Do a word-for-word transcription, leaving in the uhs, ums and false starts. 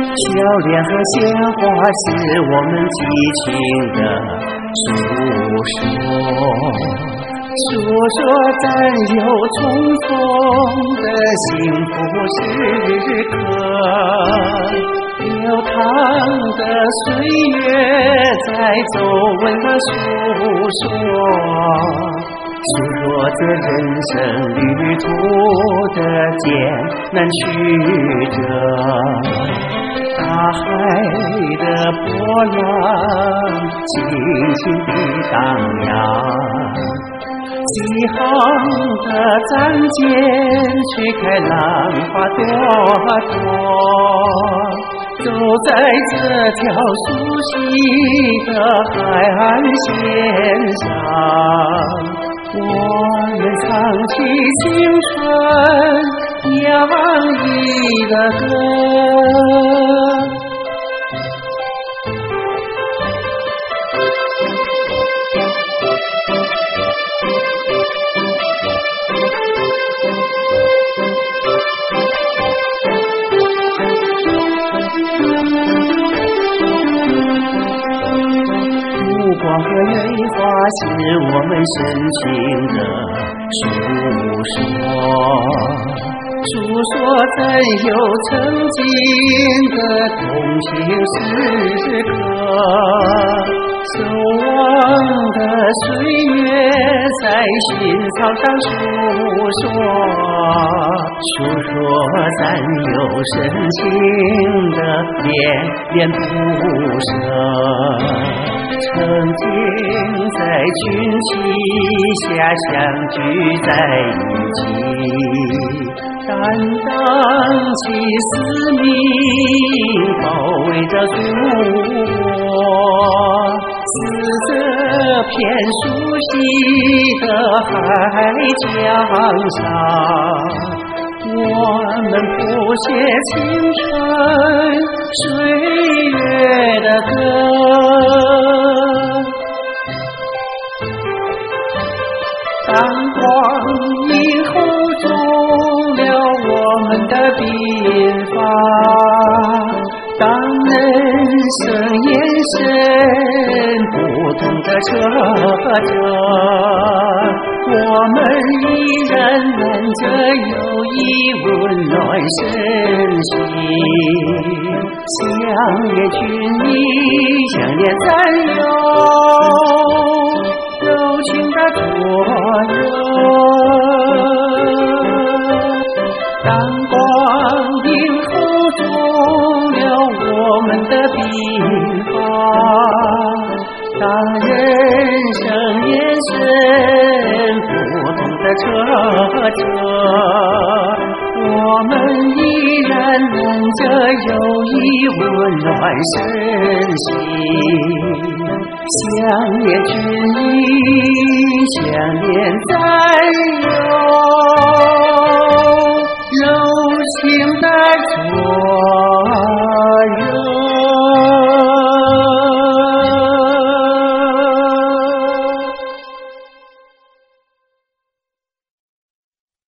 笑脸和鲜花是我们激情的诉说，诉说咱有重逢的幸福时刻。流淌的岁月在皱纹的诉说，诉说着人生旅途的艰难曲折。大海的波浪轻轻地荡漾，几行的掌间吹开浪花朵朵。走在这条熟悉的海岸线上，我们唱起青春洋溢的歌。光和月华是我们深情的诉说，诉说咱有曾经的同情时刻。守望的岁月在心草上诉说，诉说咱有深情的恋恋不舍。曾经在群旗下相聚在一起，担当起使命，保卫着祖国。是这片熟悉的海疆上，我们谱写青春岁月的歌。当光影后中了我们的鬓发，当人生眼神不同的车辙，我们依然难着友谊温暖身心。想念君你，想念战友，柔情的左右。当光影后中了我们的鬓发，当人生眼神不同的车辙，我们依然能着友谊温暖身心。想念君你，想念战友。